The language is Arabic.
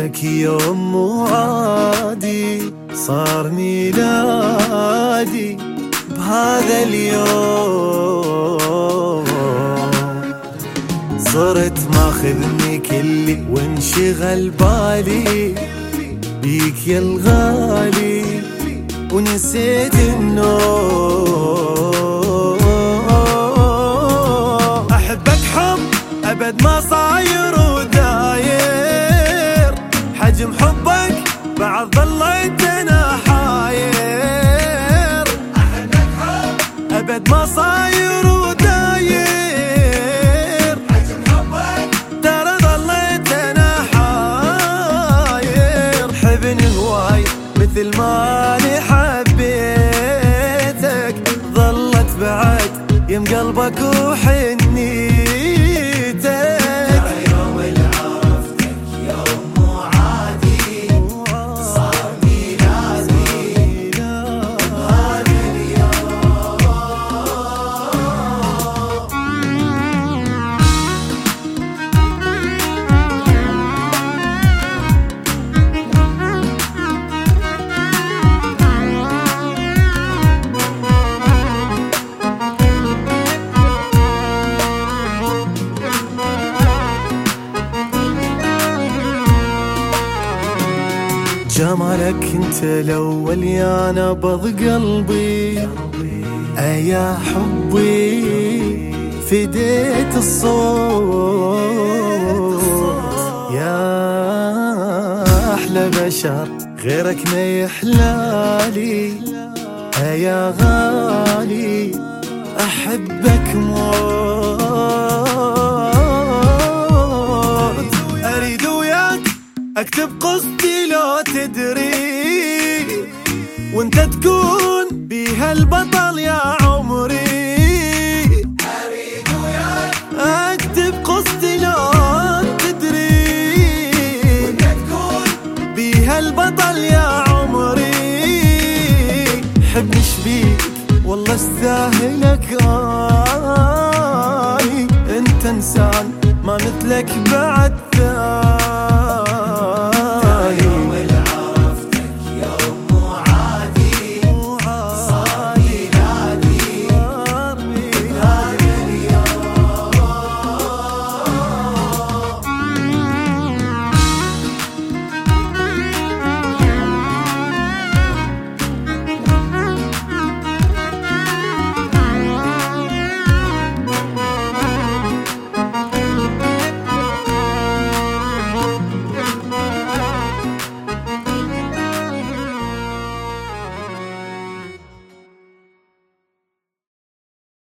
شفتك يوم مو عادي، صار ميلادي بهذا اليوم. صرت ماخذني كلي وانشغل بالي بيك يا الغالي، ونسيت النوم. أحبك حب أبد ما صاير وداير، حجم حبك بعد ظليت أنا حاير. أحبك حب أبد ما صاير وداير، حجم حبك ترى ظليت أنا حاير. حبني هواي مثل ما أنا حبيتك، ظلت بعد يم قلبك وحنيتك. يوم اللي عرفتك يوم مو عادي، صار ميلادي بهذا اليوم. جمالك انت الاول يا نبض قلبي، يا حبي فديت الصوت. يا احلى بشر غيرك ما يحلالي، يا غالي احبك موت. اريد وياك اكتب قصتي لو تدري، وانت تكون بيها البطل يا عمري. اريد وياك اكتب قصتي لو تدري، وانت تكون بيها البطل يا عمري. حبني شبيك والله استاهلك، انت انسان ما مثلك بعد.